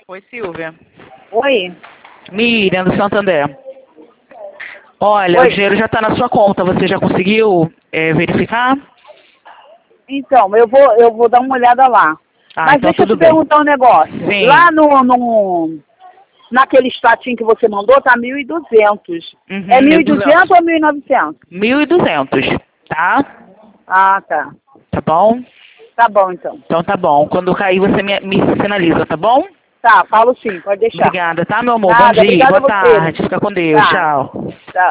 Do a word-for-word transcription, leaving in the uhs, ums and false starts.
Oi, Silvia. Oi? Miriam, do Santander. Olha, Oi. o dinheiro já está na sua conta. Você já conseguiu é, verificar? Então, eu vou, eu vou dar uma olhada lá. Ah, Mas então deixa eu tudo te bem. perguntar um negócio. Sim. Lá no, no, naquele statinho que você mandou, tá mil e duzentos. Uhum, É mil e duzentos ou mil e novecentos? mil e duzentos, tá? Ah, tá. Tá bom? Tá bom, então. Então tá bom. Quando cair, você me, me sinaliza, tá bom? Tá, falo sim, pode deixar. Obrigada, tá, meu amor? Nada, Bom dia, obrigada boa a você. tarde. Fica com Deus. Tá. Tchau. Tá.